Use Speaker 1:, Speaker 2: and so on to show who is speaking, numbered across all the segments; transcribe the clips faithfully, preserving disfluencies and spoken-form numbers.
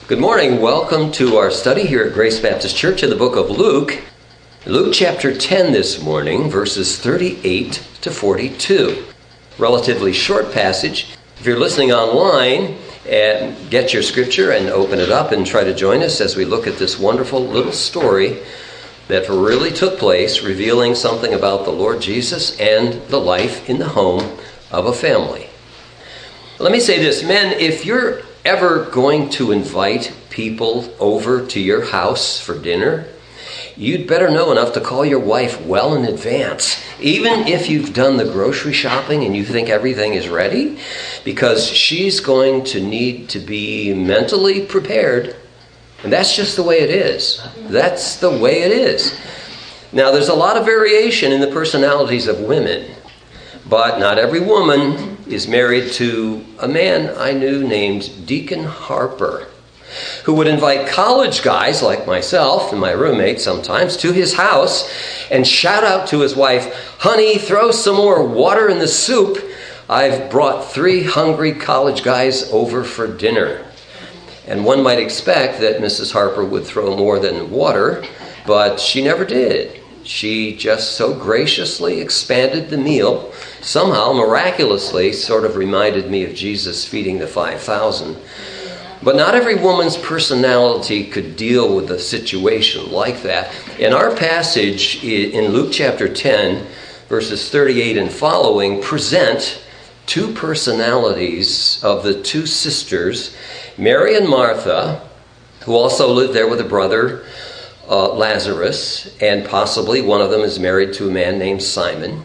Speaker 1: Good morning. Welcome to our study here at Grace Baptist Church in the book of Luke. Luke chapter ten this morning, verses thirty-eight to forty-two. Relatively short passage. If you're listening online, and get your scripture and open it up and try to join us as we look at this wonderful little story that really took place, revealing something about the Lord Jesus and the life in the home of a family. Let me say this, men, if you're ever going to invite people over to your house for dinner, you'd better know enough to call your wife well in advance, even if you've done the grocery shopping and you think everything is ready, because she's going to need to be mentally prepared. And that's just the way it is. That's the way it is. Now, there's a lot of variation in the personalities of women, but not every woman is married to a man I knew named Deacon Harper, who would invite college guys like myself and my roommate sometimes to his house and shout out to his wife, "Honey, throw some more water in the soup. I've brought three hungry college guys over for dinner." And one might expect that Missus Harper would throw more than water, but she never did. She just so graciously expanded the meal, somehow miraculously sort of reminded me of Jesus feeding the five thousand. But not every woman's personality could deal with a situation like that. In our passage in Luke chapter ten, verses thirty-eight and following, present two personalities of the two sisters, Mary and Martha, who also lived there with a brother, uh, Lazarus, and possibly one of them is married to a man named Simon.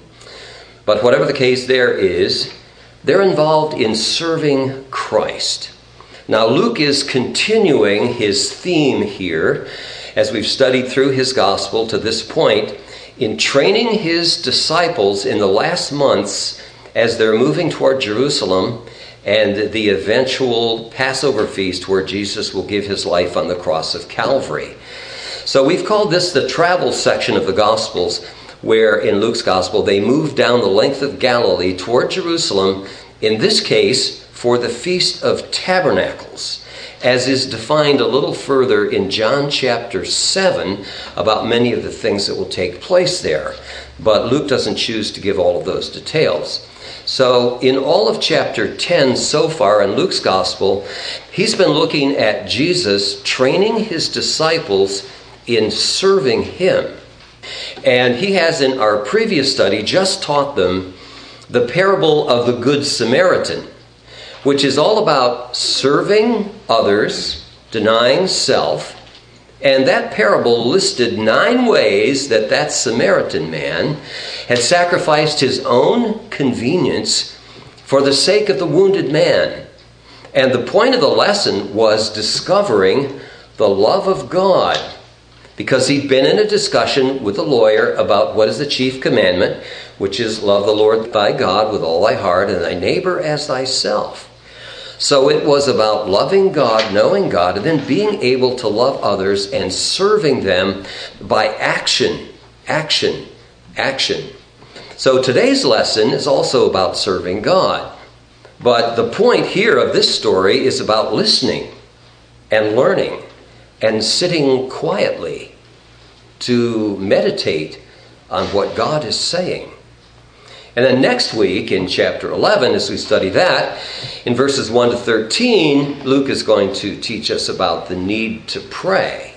Speaker 1: But whatever the case there is, they're involved in serving Christ. Now, Luke is continuing his theme here, as we've studied through his gospel to this point, in training his disciples in the last months as they're moving toward Jerusalem and the eventual Passover feast where Jesus will give his life on the cross of Calvary. So we've called this the travel section of the Gospels, where in Luke's Gospel they move down the length of Galilee toward Jerusalem, in this case for the Feast of Tabernacles, as is defined a little further in John chapter seven about many of the things that will take place there. But Luke doesn't choose to give all of those details. So in all of chapter ten so far in Luke's Gospel, he's been looking at Jesus training his disciples in serving him. And he has in our previous study just taught them the parable of the Good Samaritan, which is all about serving others, denying self. And that parable listed nine ways that that Samaritan man had sacrificed his own convenience for the sake of the wounded man. And the point of the lesson was discovering the love of God, because he'd been in a discussion with a lawyer about what is the chief commandment, which is love the Lord thy God with all thy heart and thy neighbor as thyself. So it was about loving God, knowing God, and then being able to love others and serving them by action, action, action. So today's lesson is also about serving God. But the point here of this story is about listening and learning and sitting quietly to meditate on what God is saying. And then next week in chapter eleven, as we study that, in verses one to thirteen, Luke is going to teach us about the need to pray.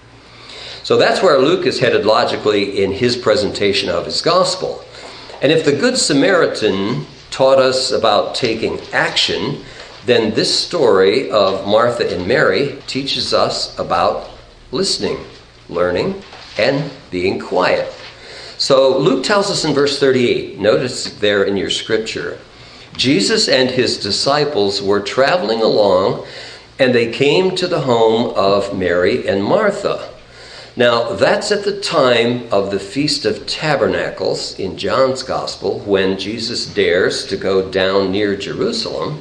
Speaker 1: So that's where Luke is headed logically in his presentation of his gospel. And if the Good Samaritan taught us about taking action, then this story of Martha and Mary teaches us about listening, learning, and being quiet. So Luke tells us in verse thirty-eight, notice there in your scripture, Jesus and his disciples were traveling along, and they came to the home of Mary and Martha. Now, that's at the time of the Feast of Tabernacles in John's Gospel, when Jesus dares to go down near Jerusalem.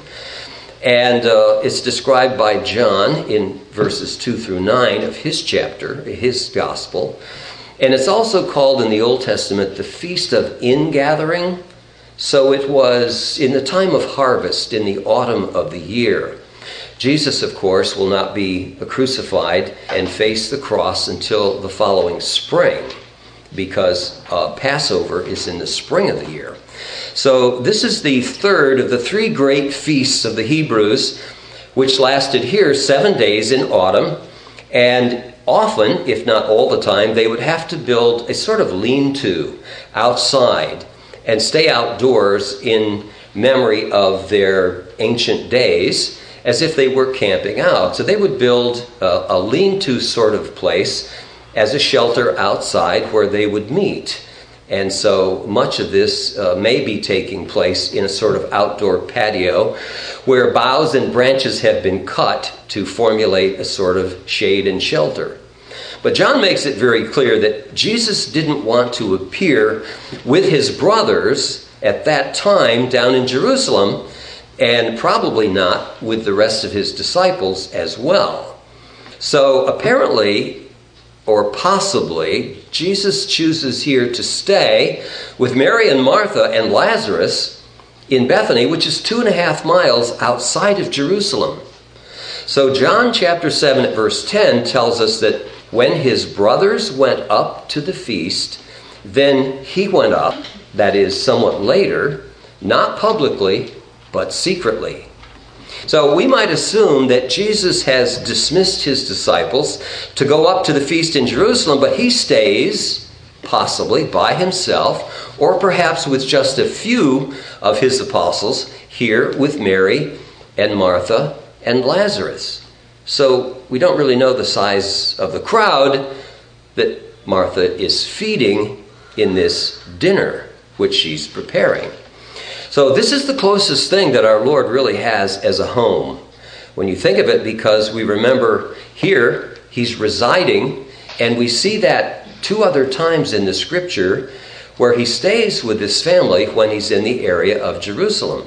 Speaker 1: And uh, it's described by John in verses two through nine of his chapter, his Gospel. And it's also called in the Old Testament the Feast of Ingathering. So it was in the time of harvest, in the autumn of the year. Jesus, of course, will not be crucified and face the cross until the following spring, because uh, Passover is in the spring of the year. So this is the third of the three great feasts of the Hebrews, which lasted here seven days in autumn. And often, if not all the time, they would have to build a sort of lean-to outside and stay outdoors in memory of their ancient days, as if they were camping out. So they would build a, a lean-to sort of place as a shelter outside where they would meet. And so much of this uh, may be taking place in a sort of outdoor patio where boughs and branches have been cut to formulate a sort of shade and shelter. But John makes it very clear that Jesus didn't want to appear with his brothers at that time down in Jerusalem, and probably not with the rest of his disciples as well. So apparently, or possibly, Jesus chooses here to stay with Mary and Martha and Lazarus in Bethany, which is two and a half miles outside of Jerusalem. So John chapter seven at verse ten tells us that when his brothers went up to the feast, then he went up, that is, somewhat later, not publicly, but secretly. So we might assume that Jesus has dismissed his disciples to go up to the feast in Jerusalem, but he stays, possibly by himself, or perhaps with just a few of his apostles, here with Mary and Martha and Lazarus. So we don't really know the size of the crowd that Martha is feeding in this dinner, which she's preparing. So this is the closest thing that our Lord really has as a home. When you think of it, because we remember here he's residing, and we see that two other times in the scripture where he stays with his family when he's in the area of Jerusalem.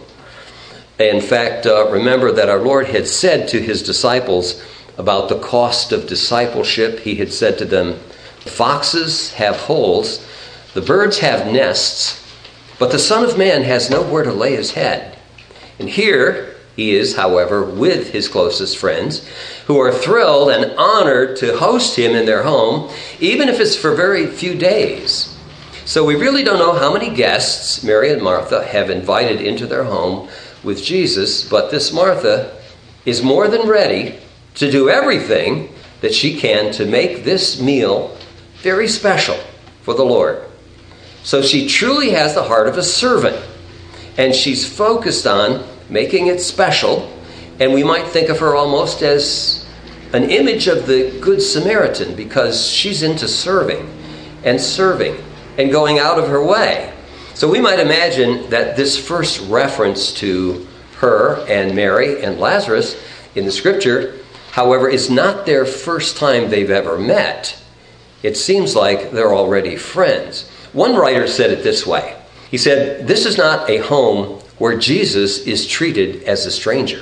Speaker 1: In fact, uh, remember that our Lord had said to his disciples about the cost of discipleship. He had said to them, "Foxes have holes, the birds have nests, but the Son of Man has nowhere to lay his head." And here he is, however, with his closest friends, who are thrilled and honored to host him in their home, even if it's for very few days. So we really don't know how many guests Mary and Martha have invited into their home with Jesus, but this Martha is more than ready to do everything that she can to make this meal very special for the Lord. So she truly has the heart of a servant, and she's focused on making it special, and we might think of her almost as an image of the Good Samaritan, because she's into serving and serving and going out of her way. So we might imagine that this first reference to her and Mary and Lazarus in the scripture, however, is not their first time they've ever met. It seems like they're already friends. One writer said it this way. He said, "This is not a home where Jesus is treated as a stranger.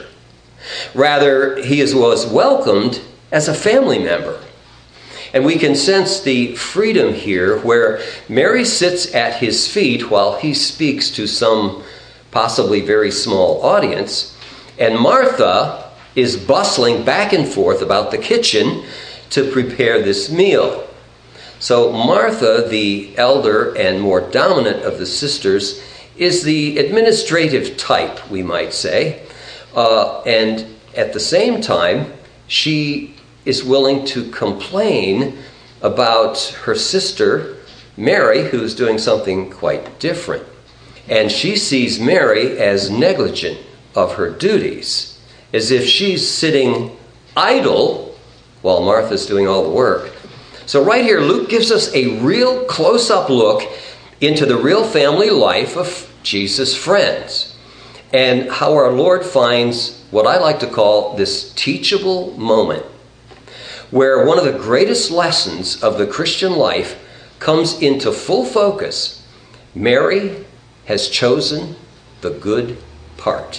Speaker 1: Rather, he is, was welcomed as a family member." And we can sense the freedom here where Mary sits at his feet while he speaks to some possibly very small audience, and Martha is bustling back and forth about the kitchen to prepare this meal. So Martha, the elder and more dominant of the sisters, is the administrative type, we might say. Uh, and at the same time, she is willing to complain about her sister, Mary, who's doing something quite different. And she sees Mary as negligent of her duties, as if she's sitting idle while Martha's doing all the work. So right here, Luke gives us a real close-up look into the real family life of Jesus' friends, and how our Lord finds what I like to call this teachable moment, where one of the greatest lessons of the Christian life comes into full focus. Mary has chosen the good part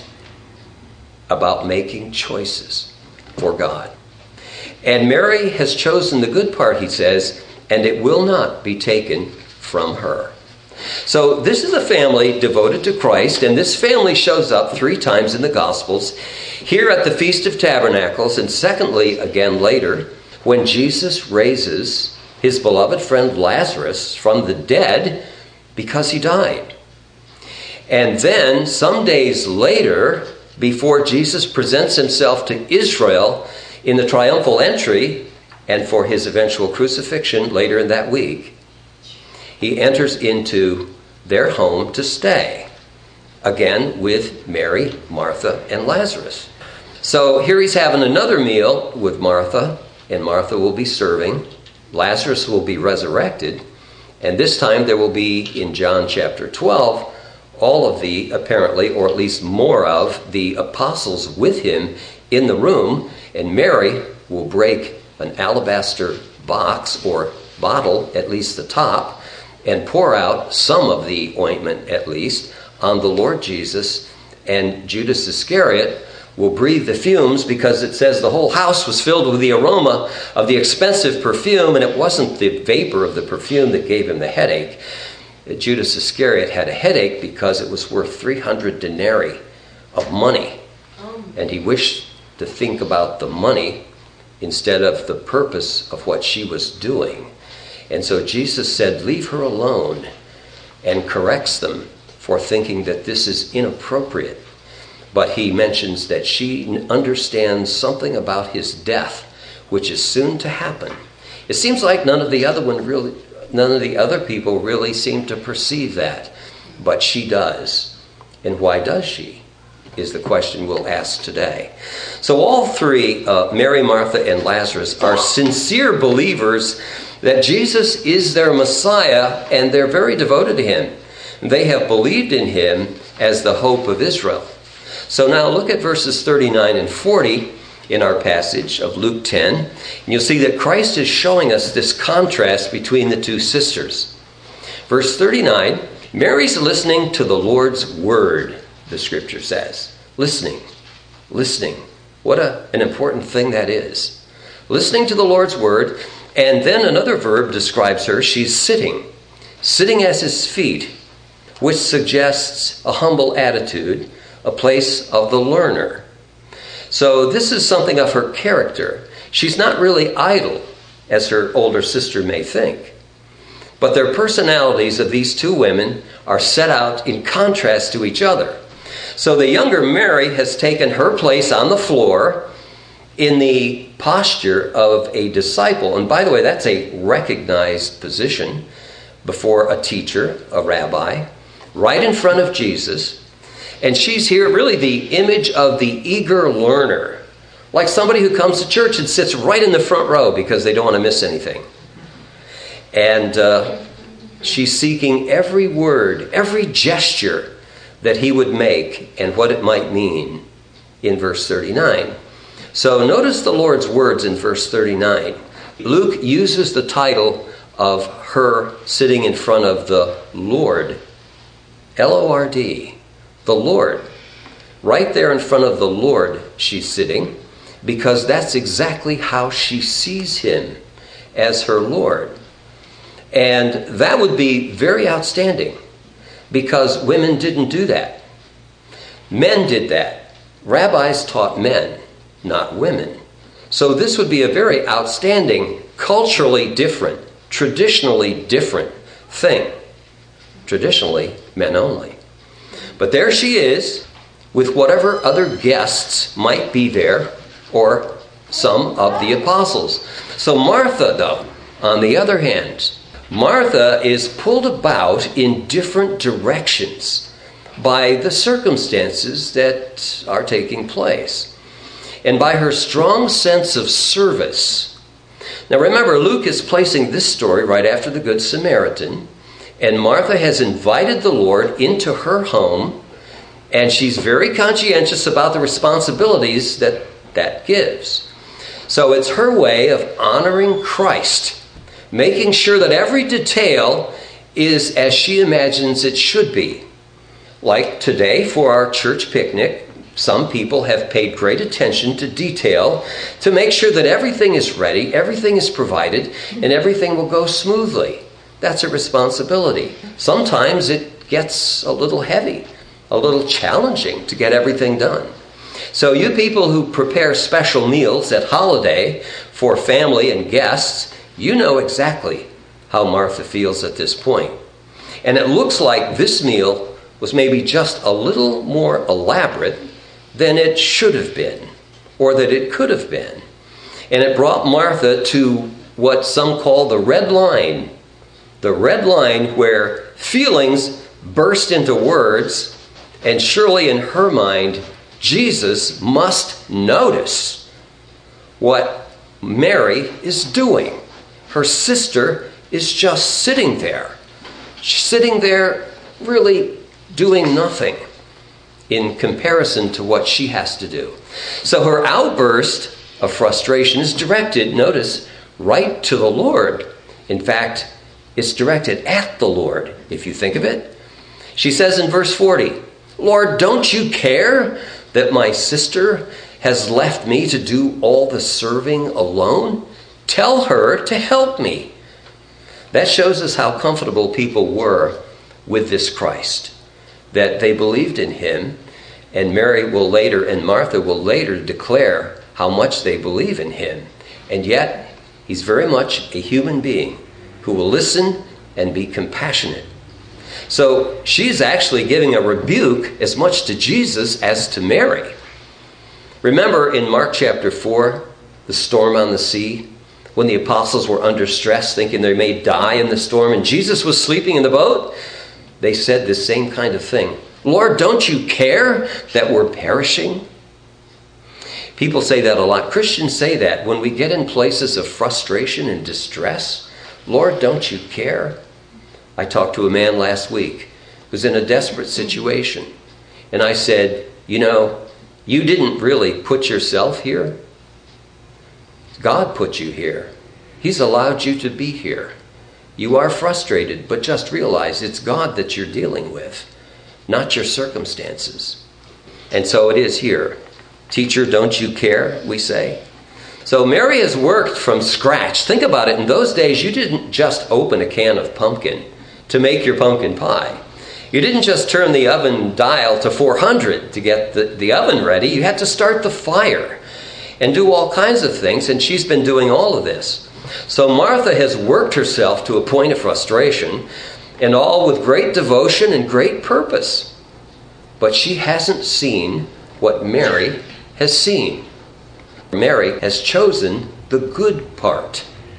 Speaker 1: about making choices for God. And Mary has chosen the good part, he says, and it will not be taken from her. So this is a family devoted to Christ, and this family shows up three times in the Gospels. Here at the Feast of Tabernacles, and secondly, again later, when Jesus raises his beloved friend Lazarus from the dead because he died. And then, some days later, before Jesus presents himself to Israel in the triumphal entry, and for his eventual crucifixion later in that week, he enters into their home to stay, again with Mary, Martha, and Lazarus. So here he's having another meal with Martha, and Martha will be serving. Lazarus will be resurrected, and this time there will be, in John chapter twelve, all of the, apparently, or at least more of, the apostles with him in the room, and Mary will break an alabaster box or bottle, at least the top, and pour out some of the ointment, at least, on the Lord Jesus. And Judas Iscariot will breathe the fumes, because it says the whole house was filled with the aroma of the expensive perfume, and it wasn't the vapor of the perfume that gave him the headache. Judas Iscariot had a headache because it was worth three hundred denarii of money. And he wished to think about the money instead of the purpose of what she was doing. And so Jesus said, leave her alone, and corrects them for thinking that this is inappropriate. But he mentions that she understands something about his death, which is soon to happen. It seems like none of the other one really, none of the other people really seem to perceive that, but she does. And why does she? Is the question we'll ask today. So all three, uh, Mary, Martha, and Lazarus, are sincere believers that Jesus is their Messiah, and they're very devoted to him. They have believed in him as the hope of Israel. So now look at verses thirty-nine and forty in our passage of Luke ten, and you'll see that Christ is showing us this contrast between the two sisters. Verse thirty-nine, Mary's listening to the Lord's word, the scripture says. Listening, listening. What a, an important thing that is. Listening to the Lord's word. And then another verb describes her. She's sitting, sitting at his feet, which suggests a humble attitude, a place of the learner. So this is something of her character. She's not really idle, as her older sister may think. But their personalities of these two women are set out in contrast to each other. So the younger Mary has taken her place on the floor in the posture of a disciple. And by the way, that's a recognized position before a teacher, a rabbi, right in front of Jesus. And she's here really the image of the eager learner, like somebody who comes to church and sits right in the front row because they don't want to miss anything. And uh, she's seeking every word, every gesture that he would make and what it might mean in verse thirty-nine. So notice the Lord's words in verse thirty-nine. Luke uses the title of her sitting in front of the Lord. L O R D. The Lord. Right there in front of the Lord she's sitting, because that's exactly how she sees him, as her Lord. And that would be very outstanding, because women didn't do that. Men did that. Rabbis taught men, not women. So this would be a very outstanding, culturally different, traditionally different thing. Traditionally, men only. But there she is, with whatever other guests might be there, or some of the apostles. So Martha, though, on the other hand, Martha is pulled about in different directions by the circumstances that are taking place, and by her strong sense of service. Now remember, Luke is placing this story right after the Good Samaritan, and Martha has invited the Lord into her home, and she's very conscientious about the responsibilities that that gives. So it's her way of honoring Christ, making sure that every detail is as she imagines it should be. Like today for our church picnic, some people have paid great attention to detail to make sure that everything is ready, everything is provided, and everything will go smoothly. That's a responsibility. Sometimes it gets a little heavy, a little challenging to get everything done. So you people who prepare special meals at holiday for family and guests, you know exactly how Martha feels at this point. And it looks like this meal was maybe just a little more elaborate than it should have been, or that it could have been. And it brought Martha to what some call the red line. The red line where feelings burst into words, and surely in her mind, Jesus must notice what Mary is doing. Her sister is just sitting there. She's sitting there really doing nothing in comparison to what she has to do. So her outburst of frustration is directed, notice, right to the Lord. In fact, it's directed at the Lord, if you think of it. She says in verse forty, "Lord, don't you care that my sister has left me to do all the serving alone? Tell her to help me." That shows us how comfortable people were with this Christ, that they believed in him, and Mary will later, and Martha will later declare how much they believe in him. And yet, he's very much a human being who will listen and be compassionate. So she's actually giving a rebuke as much to Jesus as to Mary. Remember in Mark chapter four, the storm on the sea, when the apostles were under stress, thinking they may die in the storm, and Jesus was sleeping in the boat? They said the same kind of thing. "Lord, don't you care that we're perishing?" People say that a lot. Christians say that when we get in places of frustration and distress. "Lord, don't you care?" I talked to a man last week who was in a desperate situation. And I said, "You know, you didn't really put yourself here. God put you here. He's allowed you to be here. You are frustrated, but just realize it's God that you're dealing with, not your circumstances." And so it is here. "Teacher, don't you care?" we say. So Mary has worked from scratch. Think about it. In those days, you didn't just open a can of pumpkin to make your pumpkin pie. You didn't just turn the oven dial to four hundred to get the, the oven ready. You had to start the fire and do all kinds of things, and she's been doing all of this. So Martha has worked herself to a point of frustration, and all with great devotion and great purpose. But she hasn't seen what Mary has seen. Mary has chosen the good part.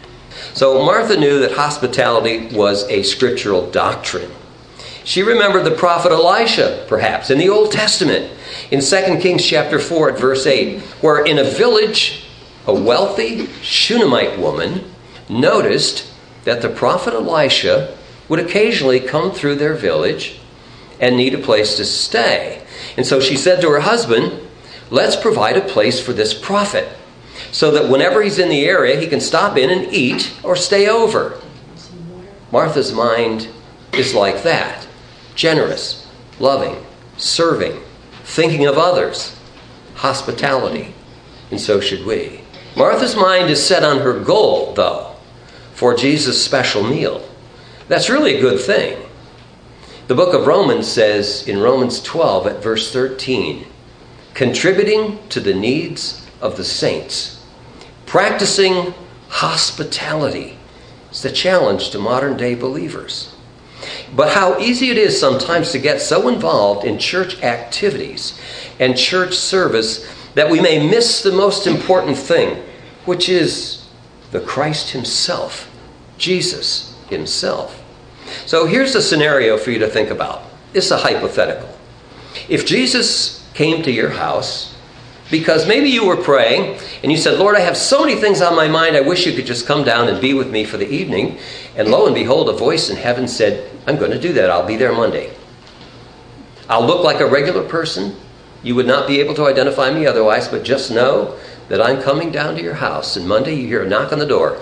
Speaker 1: So Martha knew that hospitality was a scriptural doctrine. She remembered the prophet Elisha, perhaps, in the Old Testament, in Second Kings chapter four at verse eight, where in a village, a wealthy Shunammite woman noticed that the prophet Elisha would occasionally come through their village and need a place to stay. And so she said to her husband, "Let's provide a place for this prophet so that whenever he's in the area, he can stop in and eat or stay over." Martha's mind is like that. Generous, loving, serving, thinking of others, hospitality. And so should we. Martha's mind is set on her goal, though, for Jesus' special meal. That's really a good thing. The book of Romans says in Romans twelve at verse thirteen, "Contributing to the needs of the saints, practicing hospitality." It's the challenge to modern day believers. But how easy it is sometimes to get so involved in church activities and church service that we may miss the most important thing, which is the Christ himself, Jesus himself. So here's a scenario for you to think about. It's a hypothetical. If Jesus came to your house because maybe you were praying and you said, "Lord, I have so many things on my mind. I wish you could just come down and be with me for the evening." And lo and behold, a voice in heaven said, "I'm going to do that. I'll be there Monday. I'll look like a regular person. You would not be able to identify me otherwise, but just know that I'm coming down to your house. And Monday you hear a knock on the door.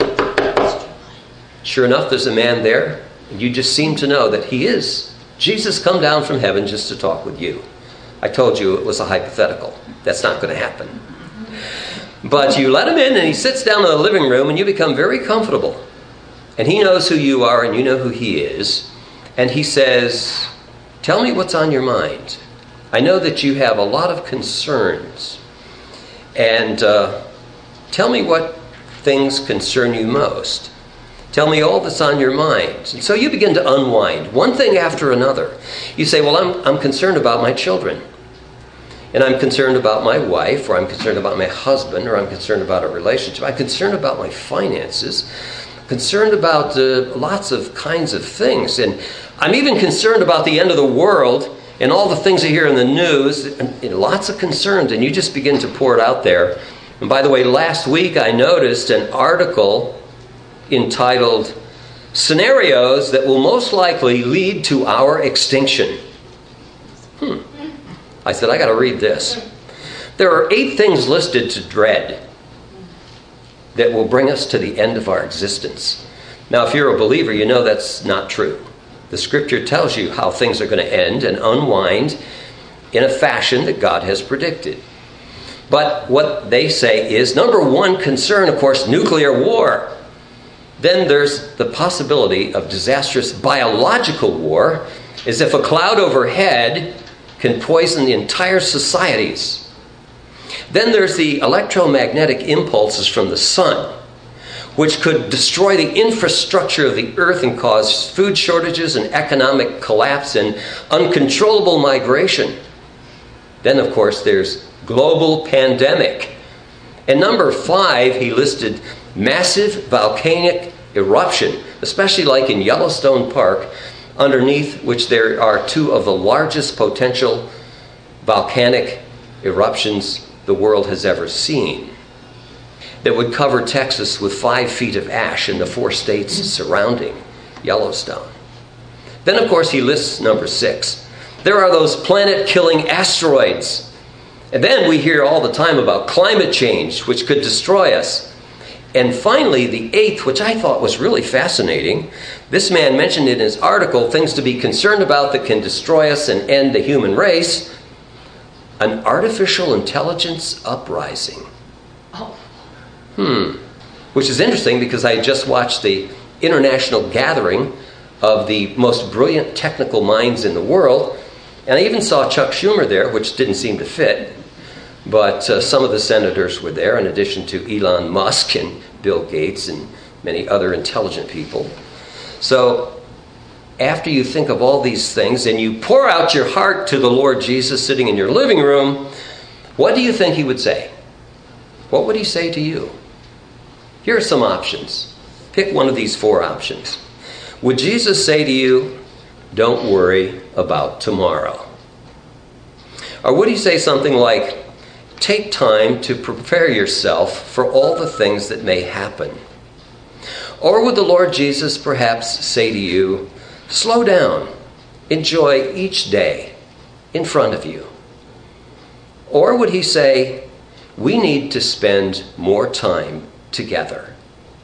Speaker 1: Sure enough, there's a man there. And you just seem to know that he is Jesus come down from heaven just to talk with you. I told you it was a hypothetical. That's not going to happen. But you let him in and he sits down in the living room and you become very comfortable. And he knows who you are and you know who he is. And he says, tell me what's on your mind. I know that you have a lot of concerns. And uh, tell me what things concern you most. Tell me all that's on your mind. And so you begin to unwind, one thing after another. You say, well, I'm, I'm concerned about my children. And I'm concerned about my wife, or I'm concerned about my husband, or I'm concerned about a relationship. I'm concerned about my finances. Concerned about uh, lots of kinds of things. And I'm even concerned about the end of the world and all the things you hear in the news. And, and lots of concerns. And you just begin to pour it out there. And by the way, last week I noticed an article entitled Scenarios That Will Most Likely Lead to Our Extinction. Hmm. I said, I got to read this. There are eight things listed to dread that will bring us to the end of our existence. Now, if you're a believer, you know that's not true. The scripture tells you how things are going to end and unwind in a fashion that God has predicted. But what they say is, number one concern, of course, nuclear war. Then there's the possibility of disastrous biological war, as if a cloud overhead can poison the entire societies. Then there's the electromagnetic impulses from the sun, which could destroy the infrastructure of the earth and cause food shortages and economic collapse and uncontrollable migration. Then, of course, there's global pandemic. And number five, he listed massive volcanic eruption, especially like in Yellowstone Park, underneath which there are two of the largest potential volcanic eruptions the world has ever seen, that would cover Texas with five feet of ash in the four states surrounding Yellowstone. Then, of course, he lists number six. There are those planet-killing asteroids. And then we hear all the time about climate change, which could destroy us. And finally, the eighth, which I thought was really fascinating, this man mentioned in his article things to be concerned about that can destroy us and end the human race. An artificial intelligence uprising.
Speaker 2: Oh.
Speaker 1: Hmm. Which is interesting because I just watched the international gathering of the most brilliant technical minds in the world. And I even saw Chuck Schumer there, which didn't seem to fit. But uh, some of the senators were there, in addition to Elon Musk and Bill Gates and many other intelligent people. So after you think of all these things and you pour out your heart to the Lord Jesus sitting in your living room, what do you think he would say? What would he say to you? Here are some options. Pick one of these four options. Would Jesus say to you, don't worry about tomorrow? Or would he say something like, take time to prepare yourself for all the things that may happen? Or would the Lord Jesus perhaps say to you, slow down, enjoy each day in front of you? Or would he say, we need to spend more time together?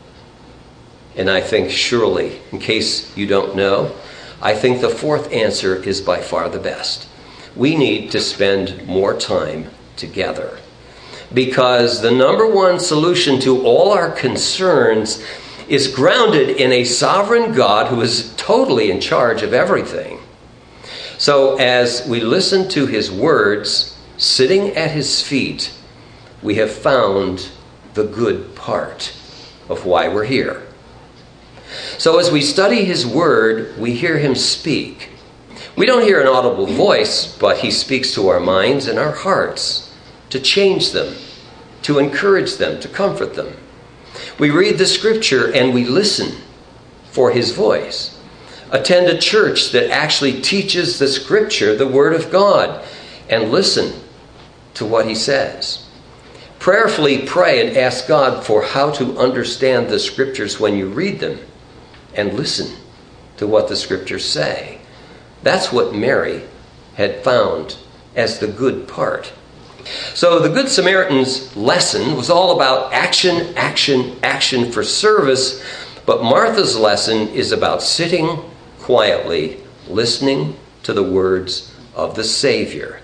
Speaker 1: And I think surely, in case you don't know, I think the fourth answer is by far the best. We need to spend more time together. Because the number one solution to all our concerns is grounded in a sovereign God who is totally in charge of everything. So as we listen to his words, sitting at his feet, we have found the good part of why we're here. So as we study his word, we hear him speak. We don't hear an audible voice, but he speaks to our minds and our hearts to change them, to encourage them, to comfort them. We read the scripture and we listen for his voice. Attend a church that actually teaches the scripture, the word of God, and listen to what he says. Prayerfully pray and ask God for how to understand the scriptures when you read them, and listen to what the scriptures say. That's what Mary had found as the good part. So the Good Samaritan's lesson was all about action, action, action for service, but Martha's lesson is about sitting quietly, listening to the words of the Savior.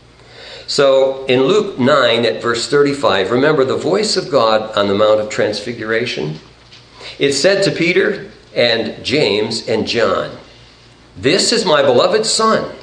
Speaker 1: So in Luke nine at verse thirty-five, remember the voice of God on the Mount of Transfiguration? It said to Peter and James and John, "This is my beloved Son.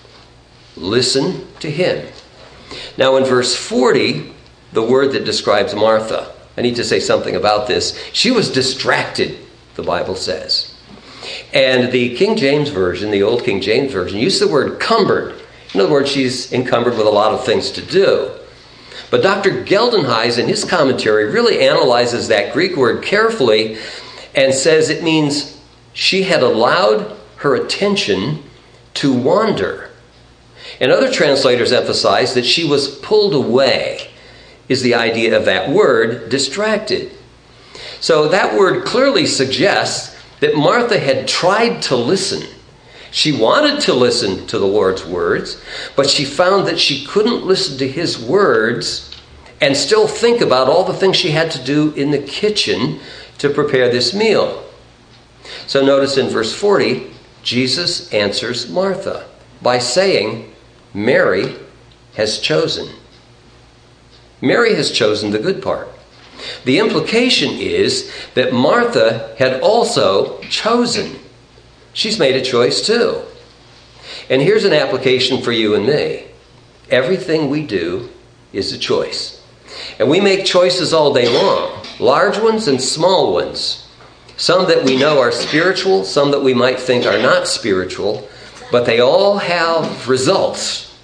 Speaker 1: Listen to him." Now in verse forty, the word that describes Martha, I need to say something about this. She was distracted, the Bible says. And the King James Version, the old King James Version, used the word cumbered. In other words, she's encumbered with a lot of things to do. But Doctor Geldenhuys, in his commentary, really analyzes that Greek word carefully and says it means she had allowed her attention to wander. And other translators emphasize that she was pulled away, is the idea of that word, distracted. So that word clearly suggests that Martha had tried to listen. She wanted to listen to the Lord's words, but she found that she couldn't listen to his words and still think about all the things she had to do in the kitchen to prepare this meal. So notice in verse forty, Jesus answers Martha by saying, Mary has chosen. Mary has chosen the good part. The implication is that Martha had also chosen. She's made a choice too. And here's an application for you and me. Everything we do is a choice. And we make choices all day long, large ones and small ones. Some that we know are spiritual, some that we might think are not spiritual, but they all have results.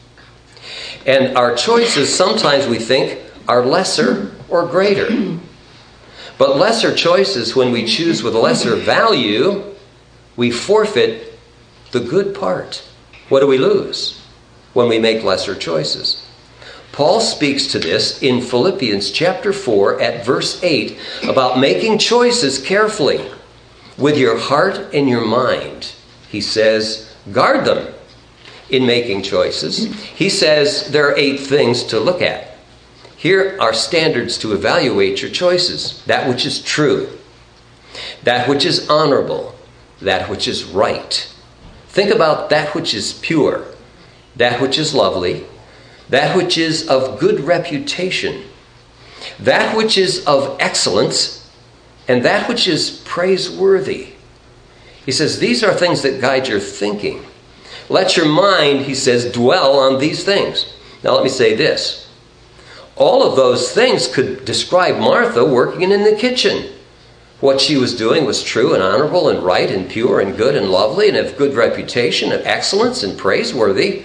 Speaker 1: And our choices, sometimes we think, are lesser or greater. But lesser choices, when we choose with lesser value, we forfeit the good part. What do we lose when we make lesser choices? Paul speaks to this in Philippians chapter four at verse eight about making choices carefully with your heart and your mind. He says, guard them in making choices. He says there are eight things to look at. Here are standards to evaluate your choices. That which is true, that which is honorable, that which is right. Think about that which is pure, that which is lovely, that which is of good reputation, that which is of excellence, and that which is praiseworthy. He says these are things that guide your thinking. Let your mind, he says, dwell on these things. Now let me say this. All of those things could describe Martha working in the kitchen. What she was doing was true and honorable and right and pure and good and lovely and of good reputation and excellence and praiseworthy.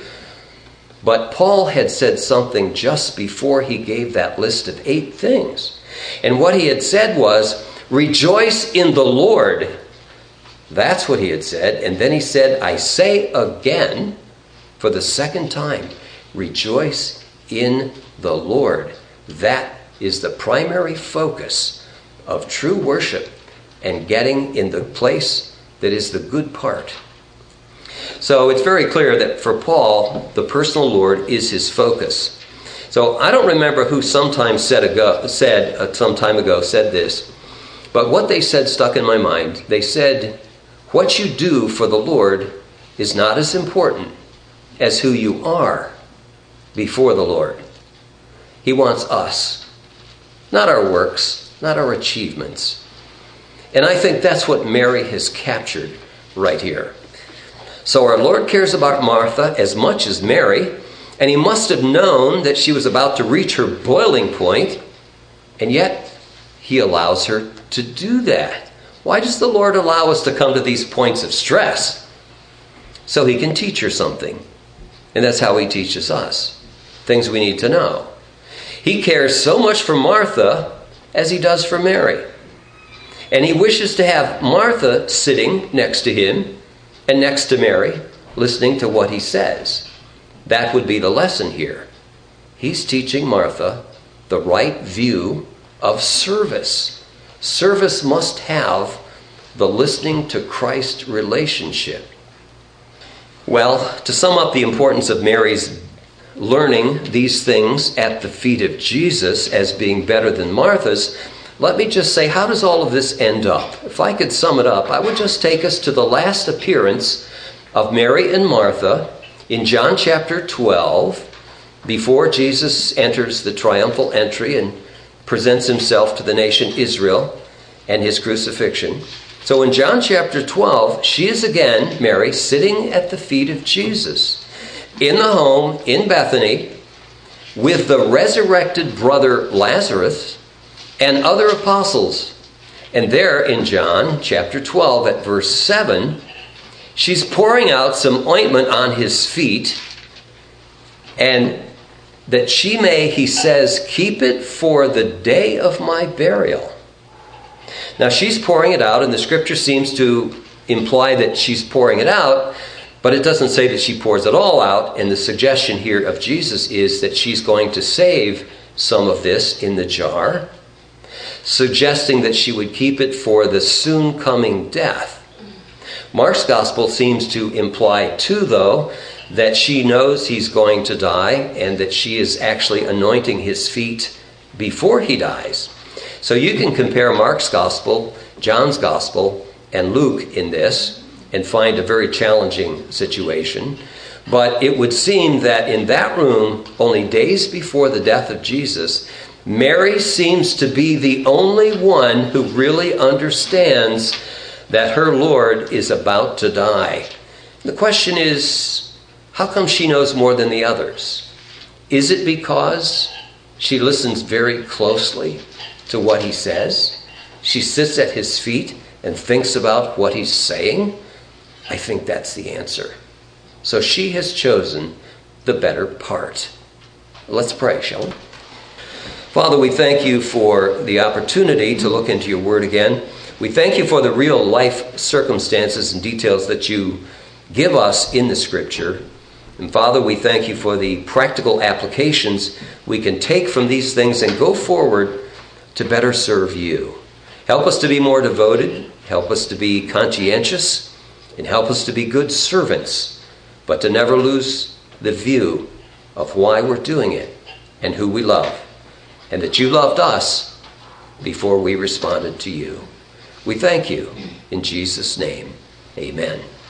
Speaker 1: But Paul had said something just before he gave that list of eight things. And what he had said was, rejoice in the Lord. That's what he had said. And then he said, I say again, for the second time, rejoice in the Lord. That is the primary focus of true worship and getting in the place that is the good part. So it's very clear that for Paul, the personal Lord is his focus. So I don't remember who sometime said ago, said uh, some time ago said this, but what they said stuck in my mind. They said, what you do for the Lord is not as important as who you are before the Lord. He wants us, not our works, not our achievements. And I think that's what Mary has captured right here. So our Lord cares about Martha as much as Mary, and he must have known that she was about to reach her boiling point, and yet he allows her to do that. Why does the Lord allow us to come to these points of stress? So he can teach her something. And that's how he teaches us. Things we need to know. He cares so much for Martha as he does for Mary. And he wishes to have Martha sitting next to him and next to Mary, listening to what he says. That would be the lesson here. He's teaching Martha the right view of service. Service must have the listening to Christ relationship. Well, to sum up the importance of Mary's learning these things at the feet of Jesus as being better than Martha's, let me just say, how does all of this end up? If I could sum it up, I would just take us to the last appearance of Mary and Martha in John chapter twelve, before Jesus enters the triumphal entry and presents himself to the nation Israel. and his crucifixion. So in John chapter twelve, she is again, Mary, sitting at the feet of Jesus in the home in Bethany with the resurrected brother Lazarus and other apostles. And there in John chapter twelve at verse seven, she's pouring out some ointment on his feet, and that she may, he says, keep it for the day of my burial. Now she's pouring it out, and the scripture seems to imply that she's pouring it out, but it doesn't say that she pours it all out. And the suggestion here of Jesus is that she's going to save some of this in the jar, suggesting that she would keep it for the soon coming death. Mark's gospel seems to imply too, though, that she knows he's going to die and that she is actually anointing his feet before he dies. So you can compare Mark's gospel, John's gospel, and Luke in this and find a very challenging situation. But it would seem that in that room, only days before the death of Jesus, Mary seems to be the only one who really understands that her Lord is about to die. The question is, how come she knows more than the others? Is it because she listens very closely to what he says? She sits at his feet and thinks about what he's saying? I think that's the answer. So she has chosen the better part. Let's pray, shall we? Father, we thank you for the opportunity to look into your word again. We thank you for the real life circumstances and details that you give us in the scripture. And Father, we thank you for the practical applications we can take from these things and go forward to better serve you. Help us to be more devoted, help us to be conscientious, and help us to be good servants, but to never lose the view of why we're doing it and who we love, and that you loved us before we responded to you. We thank you in Jesus' name. Amen.